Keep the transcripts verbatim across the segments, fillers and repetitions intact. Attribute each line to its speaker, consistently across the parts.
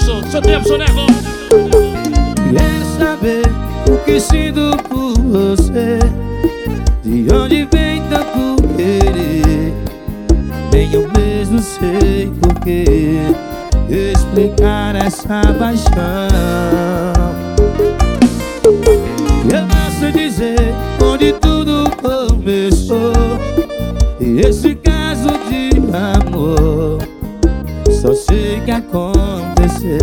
Speaker 1: Nelson, seu tempo, seu negócio.
Speaker 2: Quero saber o que sinto por você, de onde vem tanto querer. Nem eu mesmo sei porquê explicar essa paixão. Eu não sei dizer onde tudo começou, e esse caso de amor só sei que aconteceu.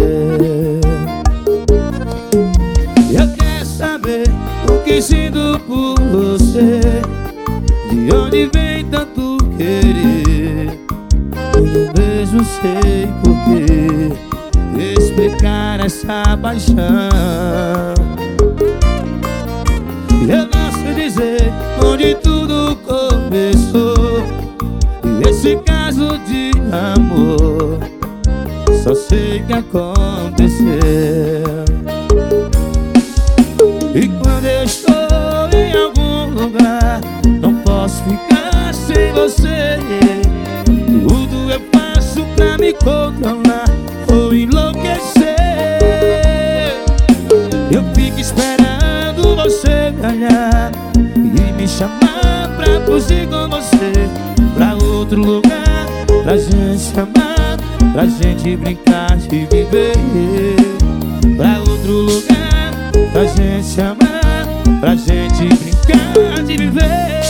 Speaker 2: Eu quero saber o que sinto por você, de onde vem tanto querer. Eu mesmo sei porquê explicar essa paixão. Eu não sei dizer onde tudo começou, e esse caso de amor só sei que aconteceu. E quando eu estou em algum lugar, não posso ficar sem você. Tudo eu faço pra me controlar ou enlouquecer. Eu fico esperando você olhar e me chamar pra fugir com você pra outro lugar, pra gente se amar, pra gente brincar de viver. Pra outro lugar, pra gente se amar, pra gente brincar de viver.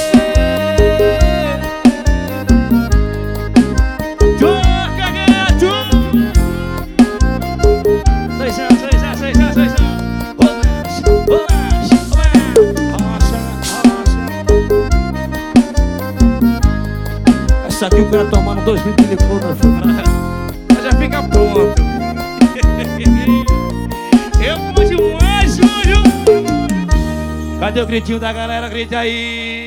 Speaker 1: Essa aqui o cara tomando dois litros de licor na chuva, já fica pronto. Eu vou demais, Júlio. Cadê o gritinho da galera? Grite aí.